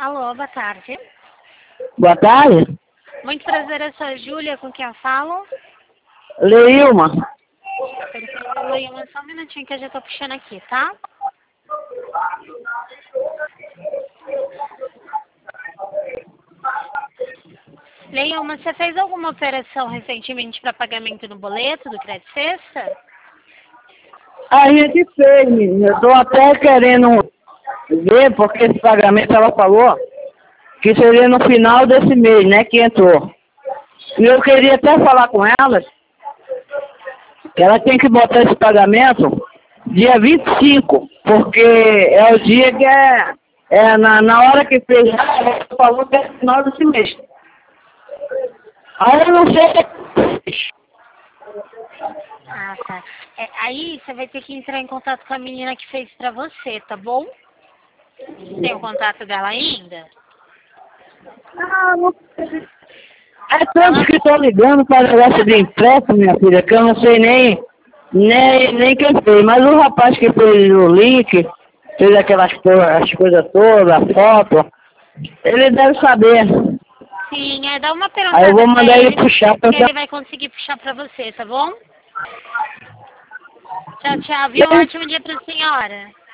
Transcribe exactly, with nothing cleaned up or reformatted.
Alô, boa tarde. Boa tarde. Muito prazer, eu sou a Júlia, com quem eu falo. Leilma. Perfeito, Leilma, só um minutinho que eu já tô puxando aqui, tá? Leilma, você fez alguma operação recentemente para pagamento no boleto do Crédito Sexta? A gente fez, menina. Eu tô até querendo ver, porque esse pagamento ela falou que seria no final desse mês, né, que entrou. E eu queria até falar com ela que ela tem que botar esse pagamento dia vinte e cinco, porque é o dia que é, é na, na hora que fez, ela falou que é no final desse mês. Aí eu não sei. Ah, tá. É, aí você vai ter que entrar em contato com a menina que fez pra você, tá bom? Tem o contato dela ainda? Ah, não sei. É tantos que estão ligando para negócio de empréstimo, minha filha, que eu não sei nem, nem, nem quem fez. Mas o rapaz que fez o link, fez aquelas co- as coisas todas, a foto, ele deve saber. Sim, é, dá uma Aí eu perguntada vou pra mandar ele ele, puxar pra que ele vai conseguir puxar pra você, tá bom? Tchau, tchau. Viu? Um eu... ótimo dia pra senhora.